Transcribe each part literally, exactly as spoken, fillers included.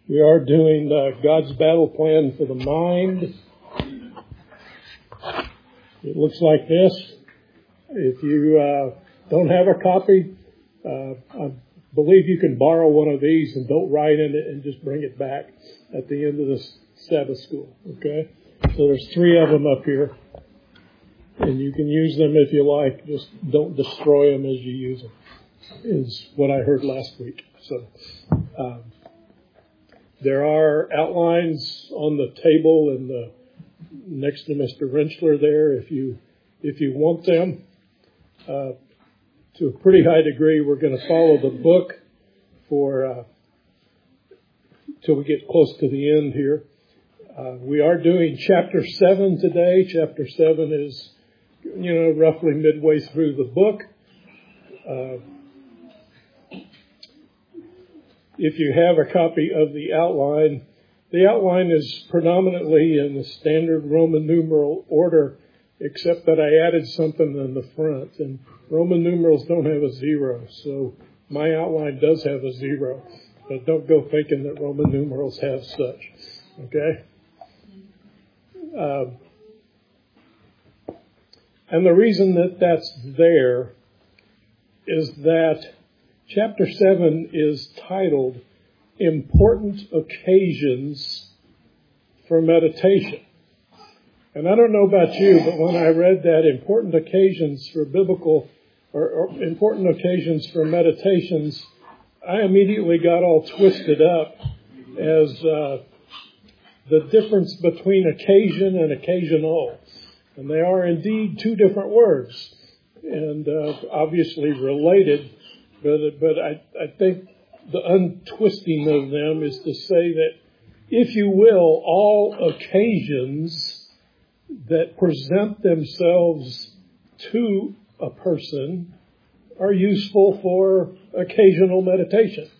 We are doing uh, God's battle plan for the mind. It looks like this. If you uh, don't have a copy, uh, I believe you can borrow one of these and don't write in it and just bring it back at the end of the Sabbath school. Okay? So there's three of them up here. And you can use them if you like. Just don't destroy them as you use them, is what I heard last week. So um, there are outlines on the table and the next to Mister Rentschler there if you if you want them. Uh, to a pretty high degree, we're going to follow the book for uh, till we get close to the end here. Uh, we are doing chapter seven today. Chapter seven is, you know, roughly midway through the book. Uh, if you have a copy of the outline, the outline is predominantly in the standard Roman numeral order, except that I added something in the front. And Roman numerals don't have a zero, so my outline does have a zero. But don't go thinking that Roman numerals have such. Okay? Uh, and the reason that that's there is that chapter seven is titled Important Occasions for Meditation. And I don't know about you, but when I read that, important occasions for biblical, or, or important occasions for meditations, I immediately got all twisted up as uh, the difference between occasion and occasional. And they are indeed two different words, and uh, obviously related, but, but I, I think the untwisting of them is to say that, if you will, all occasions that present themselves to a person are useful for occasional meditation.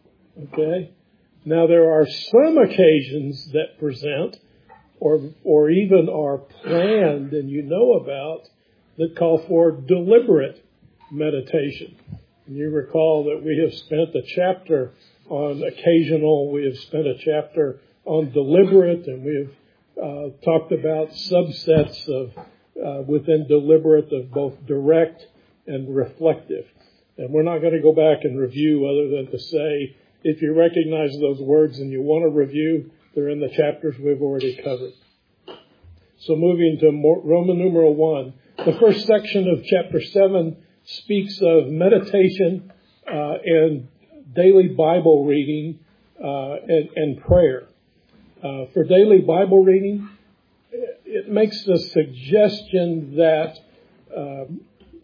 Okay? Now, there are some occasions that present or or even are planned and you know about that call for deliberate meditation. And you recall that we have spent a chapter on occasional, we have spent a chapter on deliberate, and we have uh, talked about subsets of uh, within deliberate of both direct and reflective. And we're not going to go back and review other than to say, if you recognize those words and you want to review, they're in the chapters we've already covered. So moving to Roman numeral one, the first section of chapter seven speaks of meditation uh, and daily Bible reading uh, and, and prayer. Uh, for daily Bible reading, it makes the suggestion that um,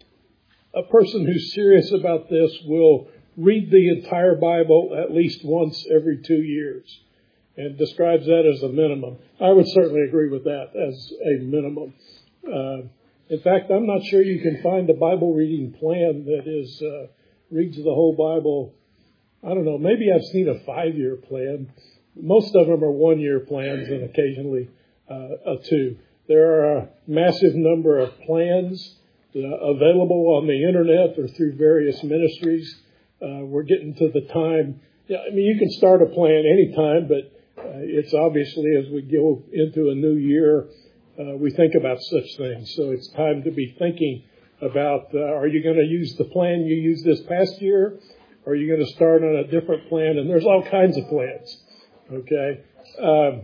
a person who's serious about this will read the entire Bible at least once every two years, and describes that as a minimum. I would certainly agree with that as a minimum. Uh, in fact, I'm not sure you can find a Bible reading plan that is uh, reads the whole Bible. I don't know, maybe I've seen a five-year plan. Most of them are one-year plans and occasionally uh, a two. There are a massive number of plans uh, available on the internet or through various ministries. Uh, we're getting to the time. Yeah, I mean, you can start a plan anytime, but uh, it's obviously as we go into a new year, uh, we think about such things. So it's time to be thinking about, uh, are you going to use the plan you used this past year? Or are you going to start on a different plan? And there's all kinds of plans. Okay. Um,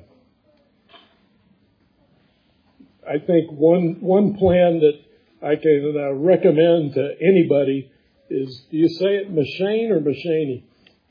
I think one one plan that I can uh, recommend to anybody is, do you say it Machine or Machaney?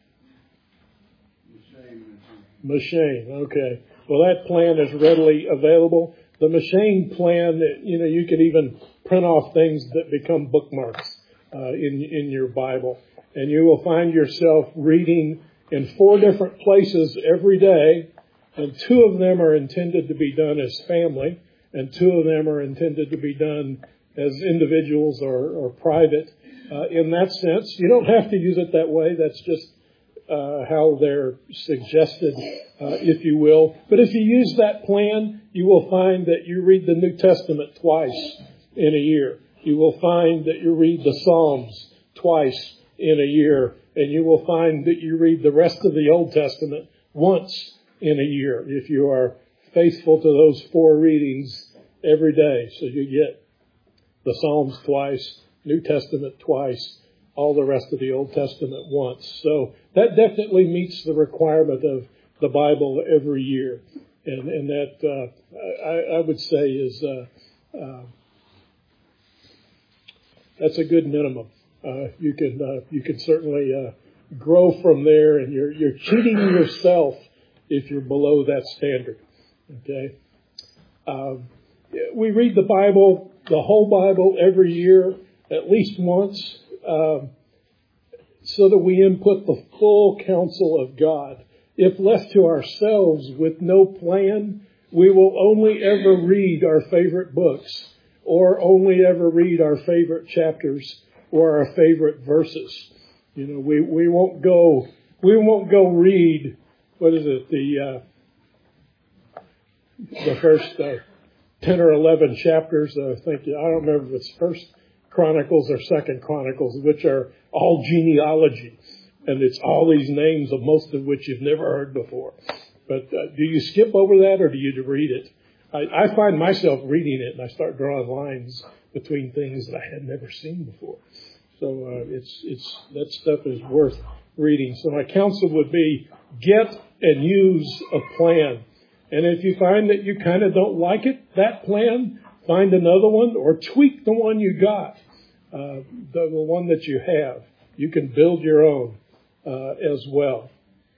Machine. Okay. Well, that plan is readily available. The Machine plan, you know, you can even print off things that become bookmarks uh, in in your Bible, and you will find yourself reading in four different places every day, and two of them are intended to be done as family, and two of them are intended to be done as individuals or, or private. Uh, in that sense, you don't have to use it that way. That's just uh, how they're suggested, uh, if you will. But if you use that plan, you will find that you read the New Testament twice in a year. You will find that you read the Psalms twice in a year, and you will find that you read the rest of the Old Testament once in a year if you are faithful to those four readings every day. So you get the Psalms twice, New Testament twice, all the rest of the Old Testament once. So that definitely meets the requirement of the Bible every year. And, and that, uh, I, I would say is, uh, uh, that's a good minimum. Uh, you can, uh, you can certainly, uh, grow from there, and you're, you're cheating yourself if you're below that standard. Okay. Um, we read the Bible, the whole Bible every year, at least once, um, so that we input the full counsel of God. If left to ourselves with no plan, we will only ever read our favorite books, or only ever read our favorite chapters or our favorite verses. You know, we, we won't go, we won't go read, what is it, the, uh, the first, uh, ten or eleven chapters, I think, I don't remember if it's First Chronicles or Second Chronicles, which are all genealogy. And it's all these names, of most of which you've never heard before. But uh, do you skip over that, or do you read it? I, I find myself reading it, and I start drawing lines between things that I had never seen before. So uh, it's it's that stuff is worth reading. So my counsel would be, get and use a plan. And if you find that you kind of don't like it, that plan, find another one or tweak the one you got, uh, the, the one that you have. You can build your own uh, as well.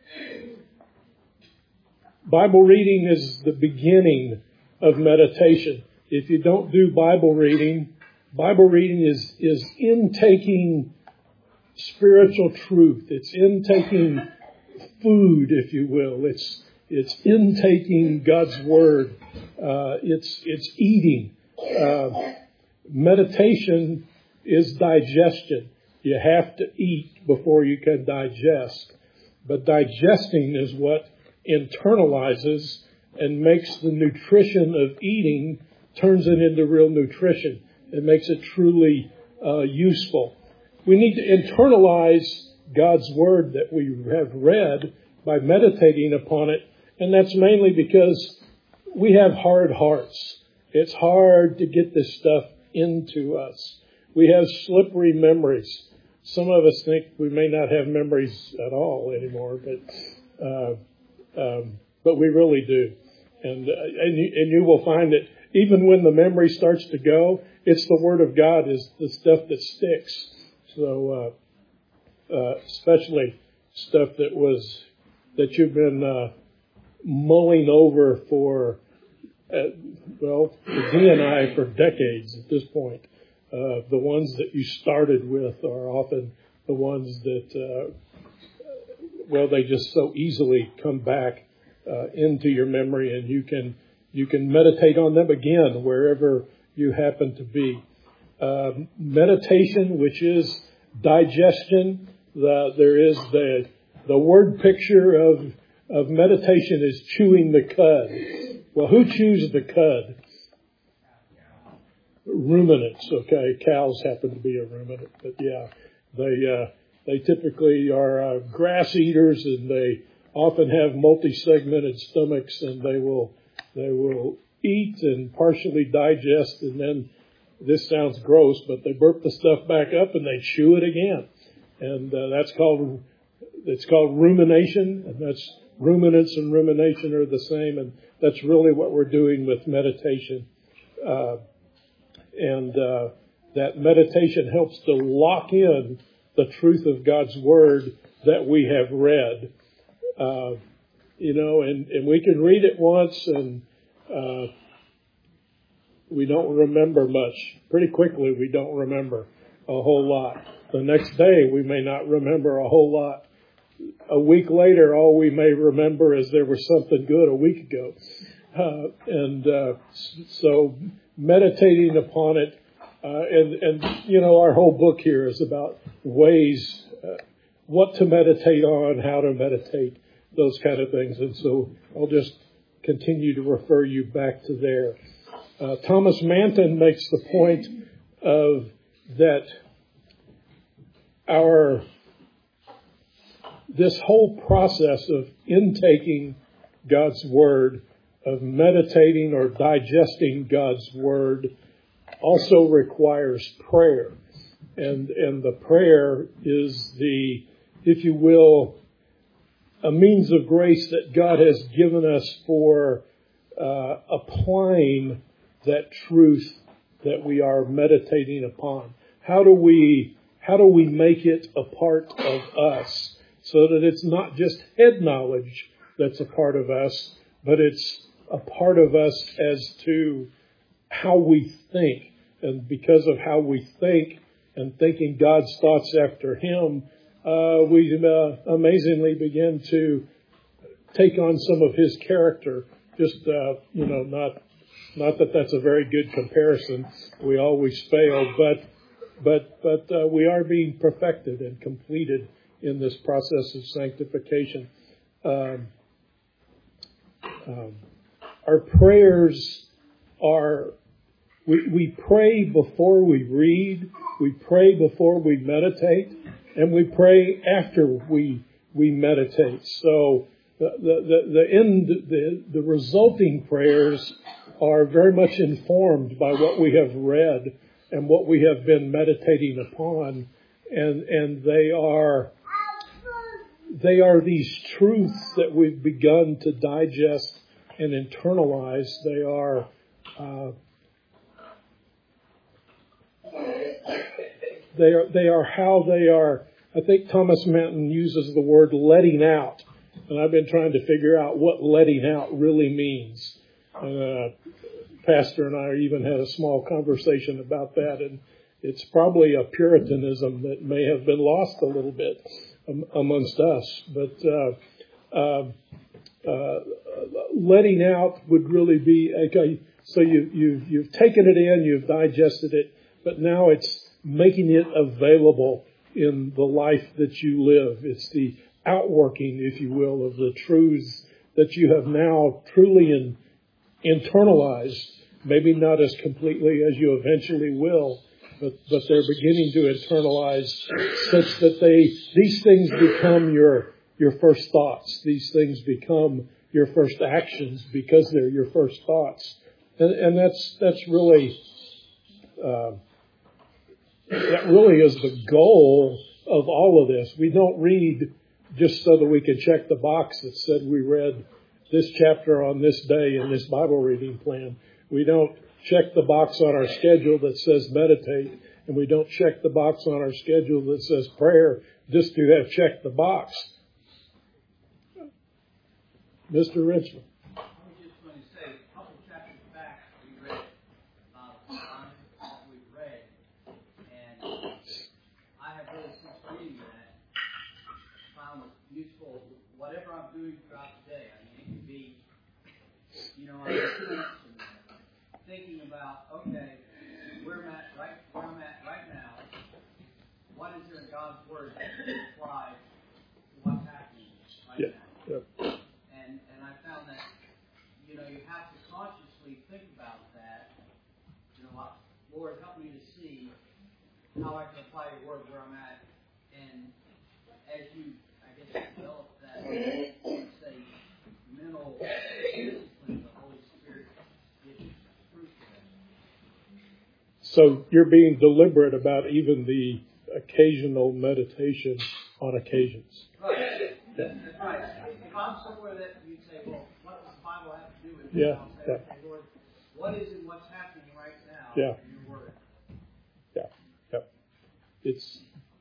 Bible reading is the beginning of meditation. If you don't do Bible reading, Bible reading is, is intaking spiritual truth. It's intaking food, if you will. It's It's intaking God's Word. Uh, it's it's eating. Uh, meditation is digestion. You have to eat before you can digest. But digesting is what internalizes and makes the nutrition of eating, turns it into real nutrition. It makes it truly uh, useful. We need to internalize God's Word that we have read by meditating upon it. And that's mainly because we have hard hearts. It's hard to get this stuff into us. We have slippery memories. Some of us think we may not have memories at all anymore, but uh, um, but we really do. And uh, and, you, and you will find that even when the memory starts to go, it's the Word of God is the stuff that sticks. So uh, uh, especially stuff that was that you've been uh, mulling over for, uh, well, for Dee and I for decades at this point. Uh, the ones that you started with are often the ones that, uh, well, they just so easily come back uh, into your memory, and you can you can meditate on them again wherever you happen to be. Uh, meditation, which is digestion, the, there is the the word picture of of meditation is chewing the cud. Well, who chews the cud? Ruminants, okay. Cows happen to be a ruminant, but yeah, they uh, they typically are uh, grass eaters, and they often have multi-segmented stomachs, and they will they will eat and partially digest, and then this sounds gross, but they burp the stuff back up and they chew it again, and uh, that's called it's called rumination, and that's ruminants and rumination are the same, and that's really what we're doing with meditation. Uh, and uh, that meditation helps to lock in the truth of God's Word that we have read. Uh, you know, and, and we can read it once and uh, we don't remember much. Pretty quickly, we don't remember a whole lot. The next day, we may not remember a whole lot. A week later, all we may remember is there was something good a week ago. Uh, and uh, so meditating upon it, uh, and, and, you know, our whole book here is about ways, uh, what to meditate on, how to meditate, those kind of things. And so I'll just continue to refer you back to there. Uh, Thomas Manton makes the point of that our this whole process of intaking God's Word, of meditating or digesting God's Word, also requires prayer. And, and the prayer is the, if you will, a means of grace that God has given us for uh, applying that truth that we are meditating upon. How do we, how do we make it a part of us so that it's not just head knowledge that's a part of us, but it's a part of us as to how we think. And because of how we think and thinking God's thoughts after Him, uh, we uh, amazingly begin to take on some of His character. Just, uh, you know, not not that that's a very good comparison. We always fail, but but but uh, we are being perfected and completed in this process of sanctification. Um, um, our prayers are, we, we pray before we read, we pray before we meditate, and we pray after we we meditate. So the the the end the the resulting prayers are very much informed by what we have read and what we have been meditating upon, and and they are they are these truths that we've begun to digest and internalize. They are uh, they are they are how they are. I think Thomas Manton uses the word letting out, and I've been trying to figure out what letting out really means. Uh, Pastor and I even had a small conversation about that, and it's probably a Puritanism that may have been lost a little bit um, amongst us. But uh, uh, uh, letting out would really be, okay, so you, you, you've taken it in, you've digested it, but now it's making it available in the life that you live. It's the outworking, if you will, of the truths that you have now truly in, internalized. Maybe not as completely as you eventually will, but, but they're beginning to internalize such that they, these things become your, your first thoughts. These things become your first actions because they're your first thoughts. And, and that's, that's really, uh, that really is the goal of all of this. We don't read just so that we can check the box that said we read this chapter on this day in this Bible reading plan. We don't check the box on our schedule that says meditate, and we don't check the box on our schedule that says prayer just to have checked the box. Mister Richmond. I was just going to say, a couple chapters back, we read about what we've read, and I have really, since reading that, found it useful, whatever I'm doing throughout the day. I mean, it can be, you know, I'm thinking about, okay, where I'm at right, where I'm at right now, what is there in God's Word that can apply to what's happening right Yeah. now? Yeah. And and I found that, you know, you have to consciously think about that. You know, Lord, help me to see how I can apply your Word where I'm at. And as you, I guess, develop that, say, mental discipline, the Holy Spirit gives you fruit to that. So you're being deliberate about even the occasional meditation on occasions. Right. That's right. If I'm somewhere that you say, well, what does the Bible have to do with it? Yeah. I'll say, Yeah. okay, Lord, what is in what's happening right now Yeah. in your Word? Yeah. Yeah. It's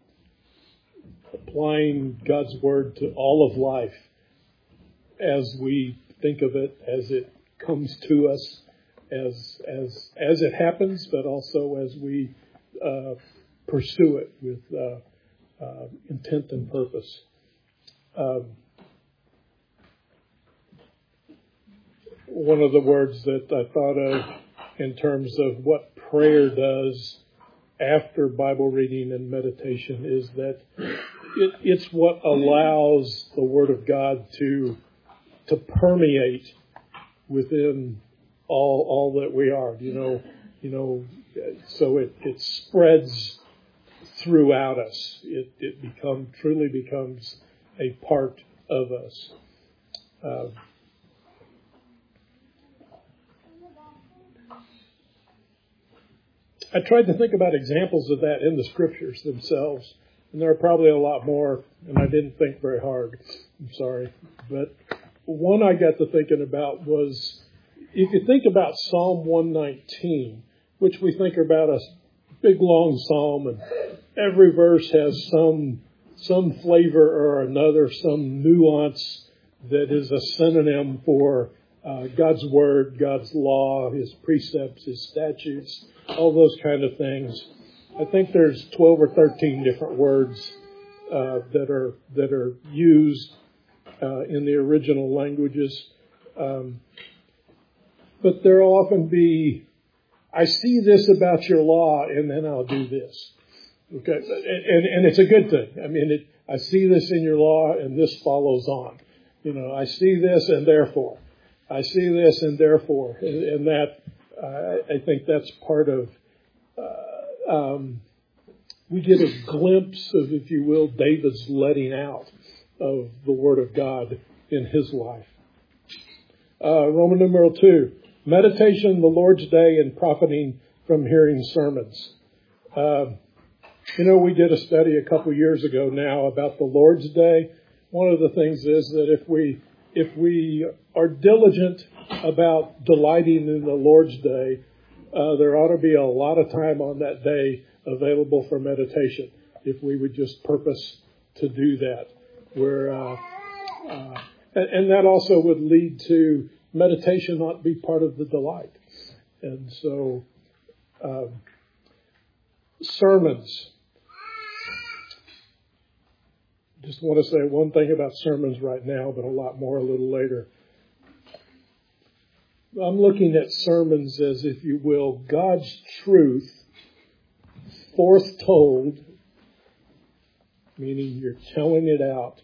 applying God's Word to all of life as we think of it, as it comes to us, as as as it happens, but also as we uh, pursue it with uh, uh, intent and purpose. Um, one of the words that I thought of in terms of what prayer does after Bible reading and meditation is that it, it's what allows the Word of God to to permeate within all all that we are. You know, you know, so it, it spreads throughout us. It it become truly becomes a part of us. Uh, I tried to think about examples of that in the scriptures themselves, and there are probably a lot more, and I didn't think very hard. I'm sorry. But one I got to thinking about was, if you think about Psalm one nineteen, which we think about a big long psalm, and every verse has some some flavor or another, some nuance that is a synonym for uh, God's word, God's law, his precepts, his statutes, all those kind of things. I think there's twelve or thirteen different words uh, that are that are used uh, in the original languages. Um, but there'll often be, I see this about your law, and then I'll do this. Okay, and, and it's a good thing. I mean, it, I see this in your law, and this follows on. You know, I see this, and therefore, I see this, and therefore, and, and that uh, I think that's part of. Uh, um, we get a glimpse of, if you will, David's letting out of the Word of God in his life. Uh, Roman numeral two. Meditation, the Lord's Day, and profiting from hearing sermons. Uh, you know, we did a study a couple years ago now about the Lord's Day. One of the things is that if we if we are diligent about delighting in the Lord's Day, uh, there ought to be a lot of time on that day available for meditation. If we would just purpose to do that, where uh, uh, and, and that also would lead to meditation not be part of the delight. And so, um, sermons. Just want to say one thing about sermons right now, but a lot more a little later. I'm looking at sermons as, if you will, God's truth forth-told, meaning you're telling it out,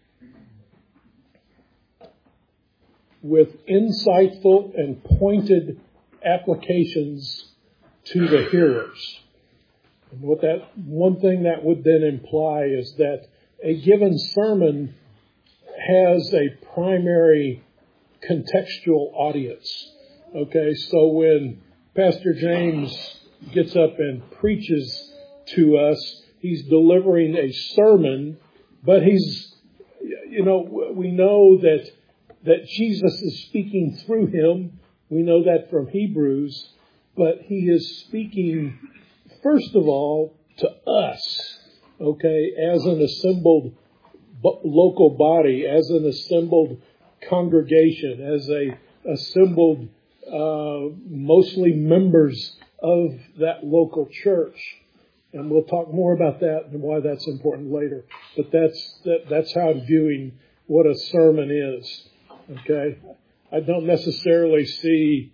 with insightful and pointed applications to the hearers. And what that one thing that would then imply is that a given sermon has a primary contextual audience. Okay, so when Pastor James gets up and preaches to us, he's delivering a sermon, but he's, you know, we know that that Jesus is speaking through him. We know that from Hebrews, but he is speaking, first of all, to us, okay, as an assembled local body, as an assembled congregation, as a assembled, uh, mostly members of that local church. And we'll talk more about that and why that's important later. But that's that, that's how I'm viewing what a sermon is. Okay, I don't necessarily see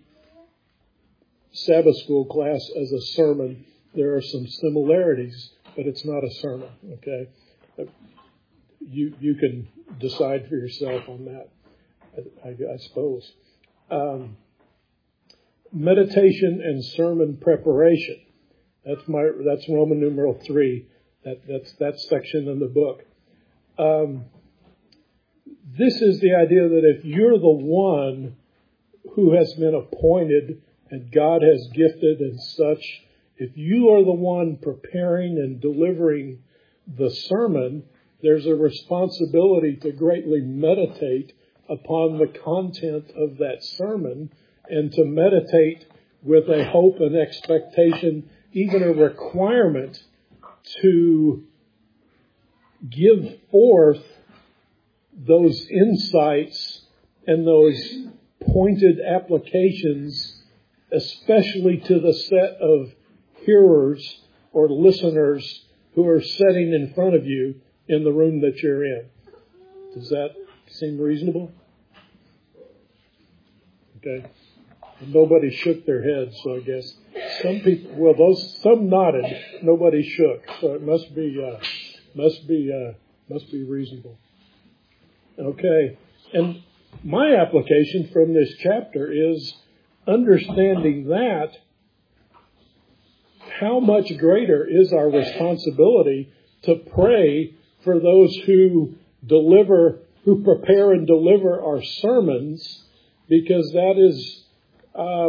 Sabbath school class as a sermon. There are some similarities, but it's not a sermon. Okay, you you can decide for yourself on that, I, I, I suppose. Um, meditation and sermon preparation. That's my that's Roman numeral three. That that's that section in the book. Um, This is the idea that if you're the one who has been appointed and God has gifted and such, if you are the one preparing and delivering the sermon, there's a responsibility to greatly meditate upon the content of that sermon and to meditate with a hope and expectation, even a requirement to give forth those insights and those pointed applications, especially to the set of hearers or listeners who are sitting in front of you in the room that you're in. Does that seem reasonable? Okay. Nobody shook their heads, so I guess some people, well, those, some nodded, nobody shook, so it must be, uh, must be, uh, must be reasonable. Okay, and my application from this chapter is understanding that how much greater is our responsibility to pray for those who deliver, who prepare and deliver our sermons, because that is, uh,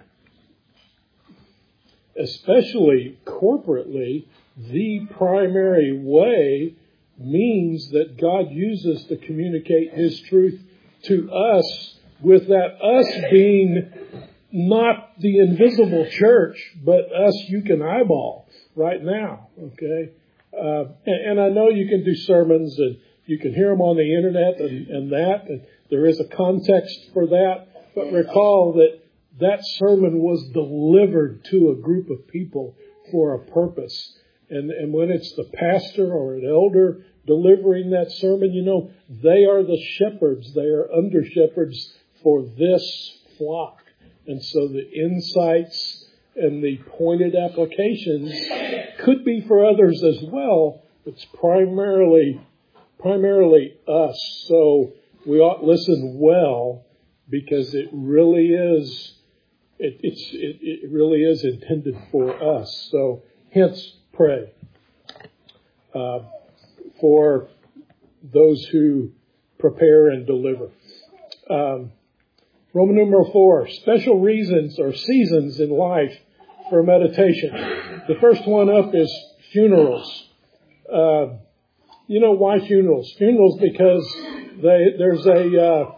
especially corporately, the primary way, means that God uses to communicate His truth to us, with that us being not the invisible church, but us you can eyeball right now, okay? Uh, and, and I know you can do sermons and you can hear them on the internet and, and that, and there is a context for that, but recall that that sermon was delivered to a group of people for a purpose. And, and when it's the pastor or an elder delivering that sermon, you know, they are the shepherds. They are under shepherds for this flock. And so the insights and the pointed applications could be for others as well. It's primarily, primarily us. So we ought listen well, because it really is, it, it's, it, it really is intended for us. So hence pray uh, for those who prepare and deliver. Um, Roman numeral four, special reasons or seasons in life for meditation. The first one up is funerals. Uh, you know why funerals? Funerals because they, there's a uh,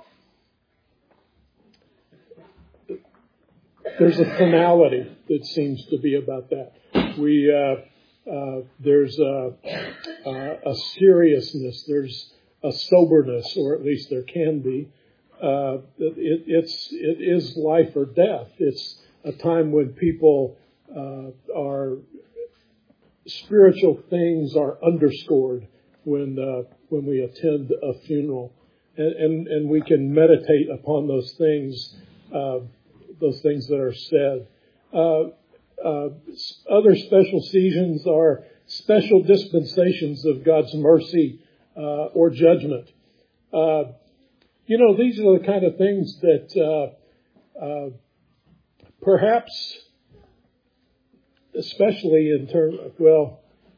there's a finality that seems to be about that. We uh, uh, there's a, a, a seriousness, there's a soberness, or at least there can be. Uh, it, it's, it is life or death. It's a time when people uh, are, spiritual things are underscored when uh, when we attend a funeral, and, and, and we can meditate upon those things, uh, those things that are said. Uh, uh, other special seasons are special dispensations of God's mercy uh, or judgment. Uh, You know, these are the kind of things that uh, uh, perhaps, especially in terms of, well,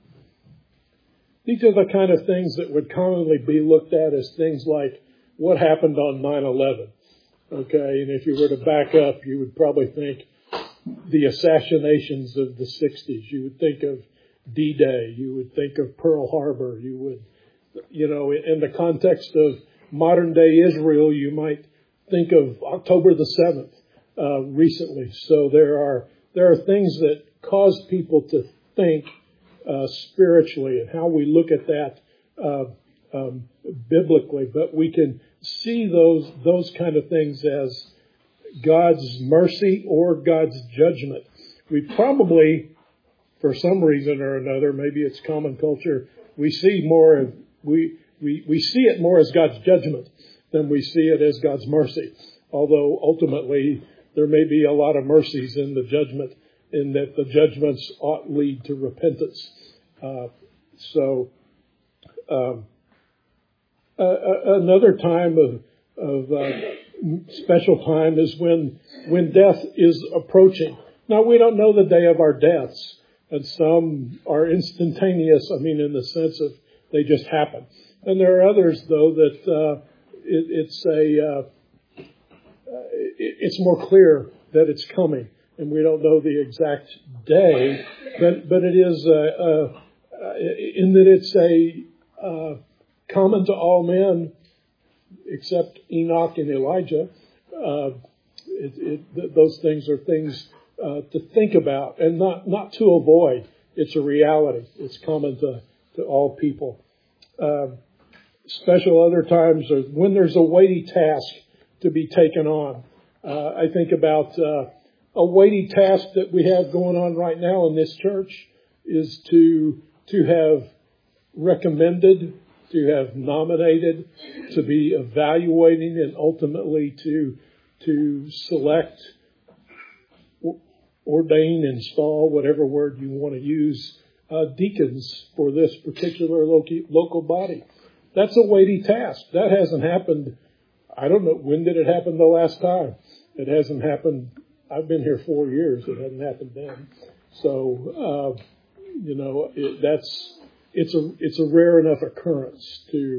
these are the kind of things that would commonly be looked at as things like what happened on nine eleven. Okay, and if you were to back up, you would probably think the assassinations of the sixties. You would think of D-Day. You would think of Pearl Harbor. You would, you know, in the context of modern day Israel, you might think of October the seventh uh, recently. So there are there are things that cause people to think uh, spiritually, and how we look at that uh, um, biblically. But we can see those those kind of things as God's mercy or God's judgment. We probably, for some reason or another, maybe it's common culture, we see more of we. We, we see it more as God's judgment than we see it as God's mercy. Although ultimately there may be a lot of mercies in the judgment, in that the judgments ought lead to repentance. Uh, so um, uh, another time of, of uh, special time is when when death is approaching. Now, we don't know the day of our deaths, and some are instantaneous. I mean, in the sense of they just happen. And there are others, though, that uh, it, it's a uh, it, it's more clear that it's coming, and we don't know the exact day, but but it is uh, uh, in that it's a uh, common to all men, except Enoch and Elijah. Uh, it, it, those things are things uh, to think about, and not not to avoid. It's a reality. It's common to to all people. Uh, Special other times are when there's a weighty task to be taken on. Uh, I think about uh, a weighty task that we have going on right now in this church is to to have recommended, to have nominated, to be evaluating, and ultimately to to select, ordain, install, whatever word you want to use, uh, deacons for this particular local local body. That's a weighty task. That hasn't happened. I don't know. When did it happen the last time? It hasn't happened. I've been here four years. It hasn't happened then. So, uh, you know, it, that's, it's a, it's a rare enough occurrence to,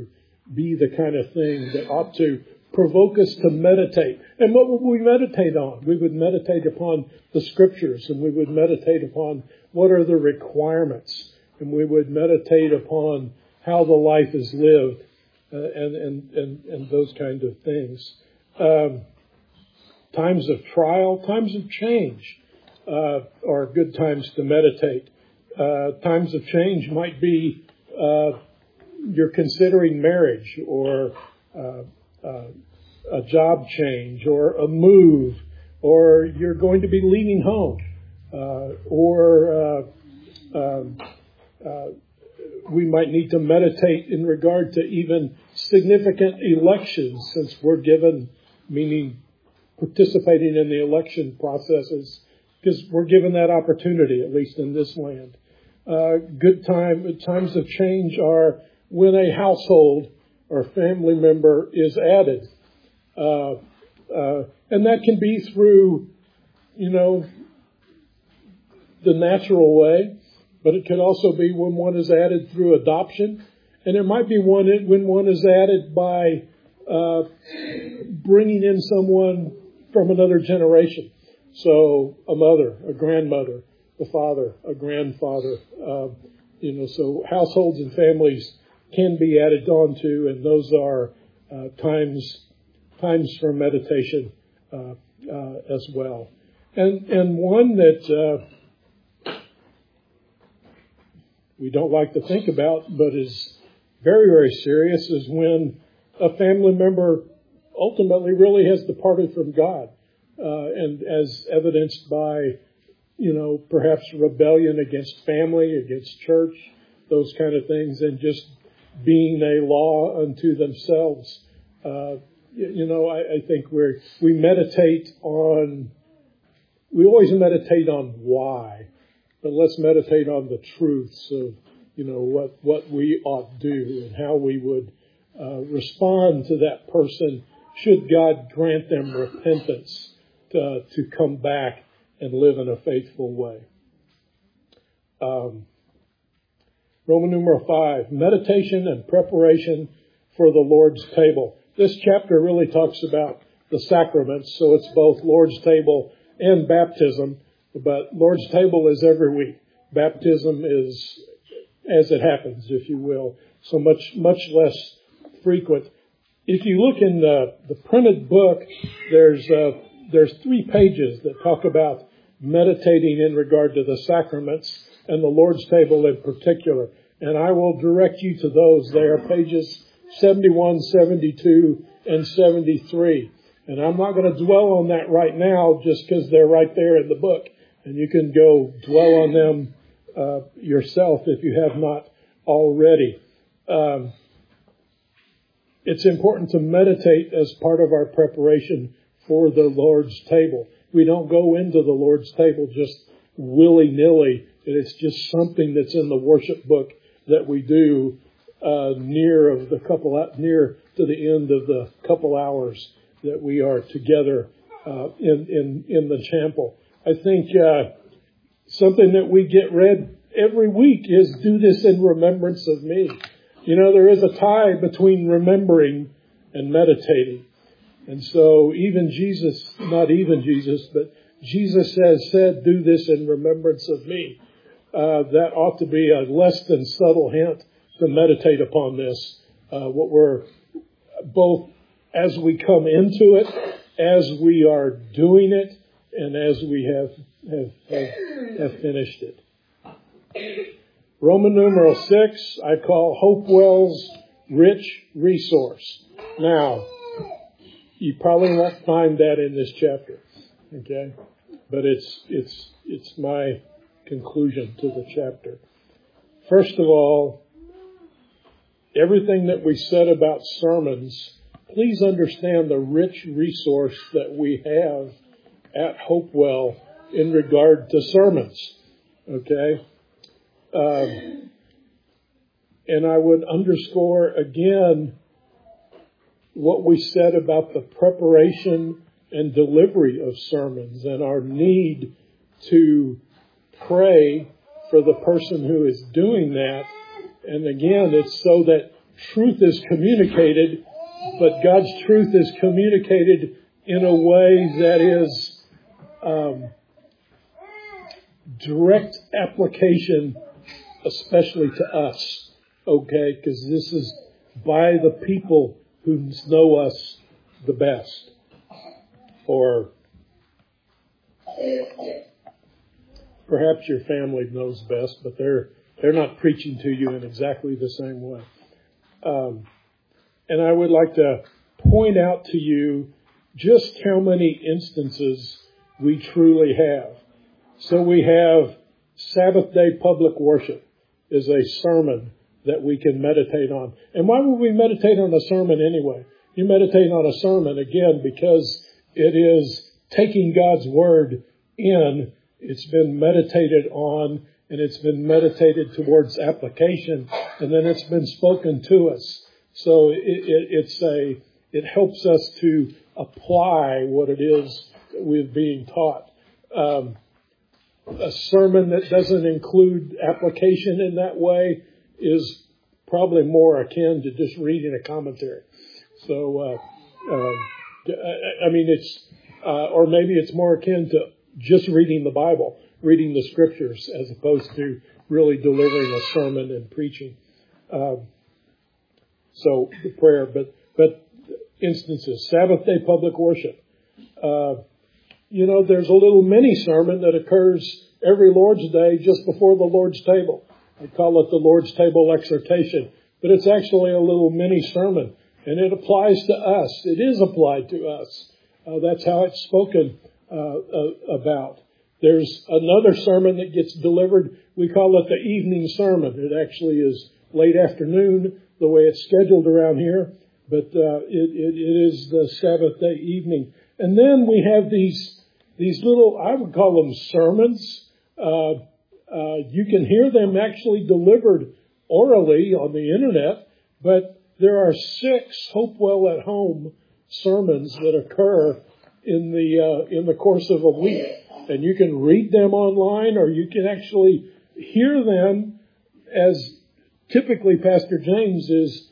be the kind of thing that ought to provoke us to meditate. And what would we meditate on? We would meditate upon the Scriptures, and we would meditate upon what are the requirements, and we would meditate upon how the life is lived, uh, and, and, and, and those kinds of things. Um, times of trial, times of change uh, are good times to meditate. Uh, times of change might be uh, you're considering marriage, or uh, uh, a job change, or a move, or you're going to be leaving home, uh, or uh, um, uh, we might need to meditate in regard to even significant elections, since we're given, meaning participating in the election processes, because we're given that opportunity, at least in this land. Uh, good time, times of change are when a household or family member is added. Uh, uh, and that can be through, you know, the natural way, but it could also be when one is added through adoption. And it might be one when one is added by uh, bringing in someone from another generation. So a mother, a grandmother, a father, a grandfather. Uh, you know, so households and families can be added on to, and those are uh, times times for meditation uh, uh, as well. And and one that uh, we don't like to think about, but is very, very serious, is when a family member ultimately really has departed from God, uh, and as evidenced by, you know, perhaps rebellion against family, against church, those kind of things, and just being a law unto themselves. Uh, you, you know, I, I think we we meditate on, we always meditate on why, but let's meditate on the truths of, you know, what, what we ought to do and how we would uh, respond to that person should God grant them repentance to, to come back and live in a faithful way. Um, Roman numeral five, meditation and preparation for the Lord's table. This chapter really talks about the sacraments, so it's both Lord's table and baptism, but Lord's table is every week. Baptism is as it happens, if you will, so much, much less frequent. If you look in the, the printed book, there's uh, there's three pages that talk about meditating in regard to the sacraments and the Lord's table in particular. And I will direct you to those. They are pages seventy-one, seventy-two, and seventy-three. And I'm not going to dwell on that right now just because they're right there in the book. And you can go dwell on them uh, yourself if you have not already. Um, it's important to meditate as part of our preparation for the Lord's table. We don't go into the Lord's table just willy-nilly. It's just something that's in the worship book that we do uh, near of the couple near to the end of the couple hours that we are together uh, in in in the chapel. I think uh, something that we get read every week is "Do this in remembrance of me." You know, there is a tie between remembering and meditating. And so even Jesus, not even Jesus, but Jesus has said, "Do this in remembrance of me." Uh, that ought to be a less than subtle hint to meditate upon this. Uh, what we're both as we come into it, as we are doing it, and as we have have have, have finished it. Roman numeral six, I call Hopewell's rich resource. Now, you probably won't find that in this chapter, okay? But it's it's it's my conclusion to the chapter. First of all, everything that we said about sermons, please understand the rich resource that we have at Hopewell in regard to sermons, okay? Um, and I would underscore again what we said about the preparation and delivery of sermons and our need to pray for the person who is doing that. And again, it's so that truth is communicated, but God's truth is communicated in a way that is um, direct application, especially to us, okay? Because this is by the people who know us the best. Or perhaps your family knows best, but they're they're not preaching to you in exactly the same way. Um, and I would like to point out to you just how many instances we truly have. So we have Sabbath day public worship is a sermon that we can meditate on. And why would we meditate on a sermon anyway? You meditate on a sermon, again, because it is taking God's word in. It's been meditated on, and it's been meditated towards application, and then it's been spoken to us. So it, it, it's a, it helps us to apply what it is that we're being taught. Um, a sermon that doesn't include application in that way is probably more akin to just reading a commentary. So, uh, uh, I mean, it's, uh, or maybe it's more akin to just reading the Bible, reading the scriptures, as opposed to really delivering a sermon and preaching. Um, so the prayer, but, but instances, Sabbath day public worship. Uh, you know, there's a little mini sermon that occurs every Lord's Day just before the Lord's table. I call it the Lord's Table exhortation, but it's actually a little mini sermon, and it applies to us. It is applied to us. Uh, that's how it's spoken uh, uh, about. There's another sermon that gets delivered. We call it the evening sermon. It actually is late afternoon, the way it's scheduled around here, but uh, it, it, it is the Sabbath day evening. And then we have these these little, I would call them sermons. Uh, uh, you can hear them actually delivered orally on the internet, but there are six Hopewell at Home sermons that occur in the uh, in the course of a week, and you can read them online, or you can actually hear them, as typically Pastor James is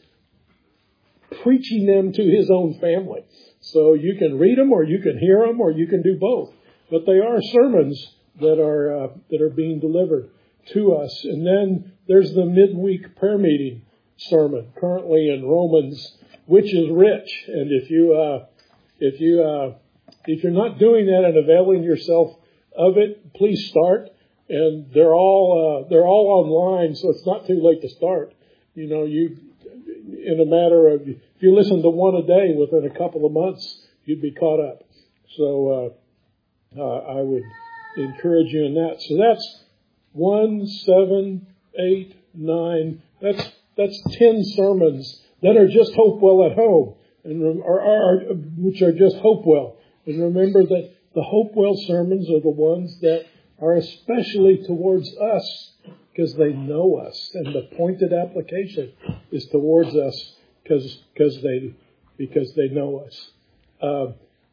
preaching them to his own family. So you can read them, or you can hear them, or you can do both. But they are sermons that are uh, that are being delivered to us. And then there's the midweek prayer meeting sermon, currently in Romans, which is rich. And if you uh, if you uh, if you're not doing that and availing yourself of it, please start. And they're all uh, they're all online, so it's not too late to start. You know, you in a matter of, if you listen to one a day, within a couple of months, you'd be caught up. So uh, uh, I would encourage you in that. So that's one, seven, eight, nine. That's that's ten sermons that are just Hopewell at Home, and are, are which are just Hopewell. And remember that the Hopewell sermons are the ones that are especially towards us, because they know us, and the pointed application is towards us because because they because they know us. Uh,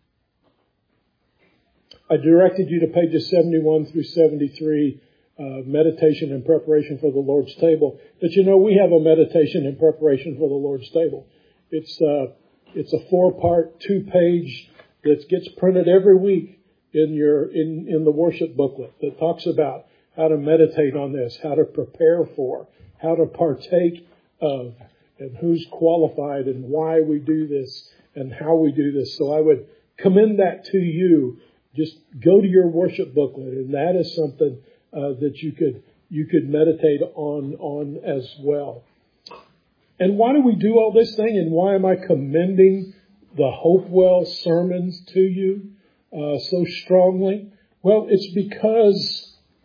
I directed you to pages seventy-one through seventy-three, uh, meditation and preparation for the Lord's table. But you know, we have a meditation and preparation for the Lord's table. It's uh, it's a four-part, two-page that gets printed every week in your in in the worship booklet that talks about how to meditate on this, how to prepare for, how to partake of, and who's qualified and why we do this and how we do this. So I would commend that to you. Just go to your worship booklet, and that is something uh, that you could you could meditate on on as well. And why do we do all this thing, and why am I commending the Hopewell sermons to you uh, so strongly? Well, it's because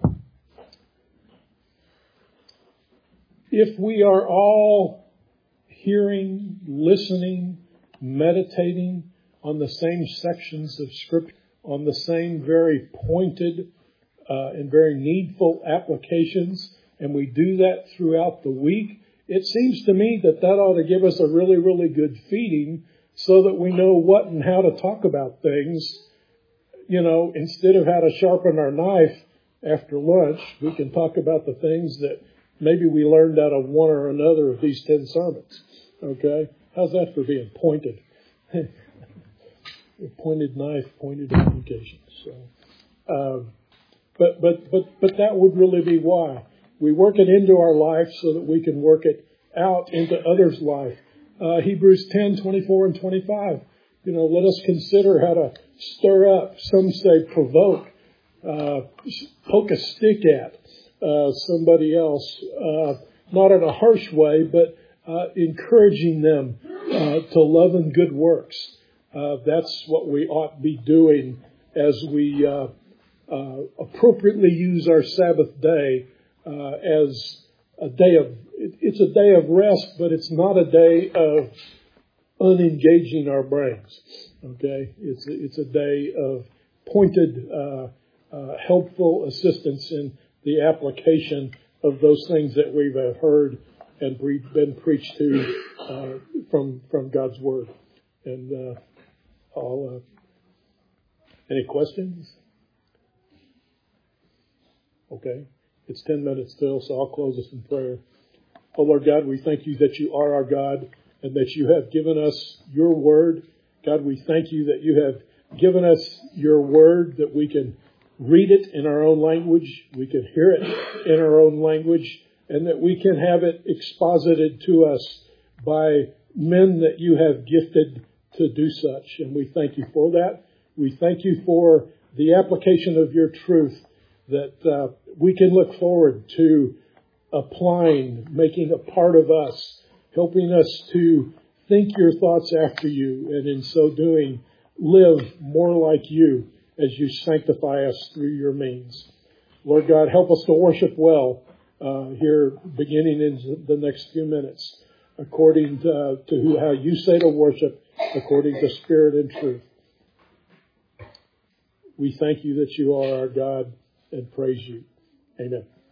if we are all hearing, listening, meditating on the same sections of Scripture, on the same very pointed uh, and very needful applications, and we do that throughout the week, it seems to me that that ought to give us a really, really good feeding so that we know what and how to talk about things. You know, instead of how to sharpen our knife after lunch, we can talk about the things that maybe we learned out of one or another of these ten sermons. Okay? How's that for being pointed? Pointed knife, pointed application. So, um, but but but but that would really be why we work it into our life so that we can work it out into others' life. Uh, Hebrews ten, twenty-four and twenty-five. You know, let us consider how to stir up. Some say provoke, uh, poke a stick at uh, somebody else, uh, not in a harsh way, but uh, encouraging them uh, to love and good works. Uh, that's what we ought to be doing as we uh, uh, appropriately use our Sabbath day uh, as a day of, it, it's a day of rest, but it's not a day of unengaging our brains. Okay? It's a, it's a day of pointed, uh, uh, helpful assistance in the application of those things that we've uh, heard and been preached to uh, from from God's Word. And uh, I'll, uh, any questions? Okay. It's ten minutes still, so I'll close this in prayer. Oh, Lord God, we thank you that you are our God and that you have given us your word. God, we thank you that you have given us your word, that we can read it in our own language, we can hear it in our own language, and that we can have it exposited to us by men that you have gifted to do such. And we thank you for that. We thank you for the application of your truth, that uh, we can look forward to applying, making a part of us, helping us to think your thoughts after you, and in so doing, live more like you as you sanctify us through your means. Lord God, help us to worship well uh, here beginning in the next few minutes, according to, to who, how you say to worship, according to spirit and truth. We thank you that you are our God and praise you. Amen.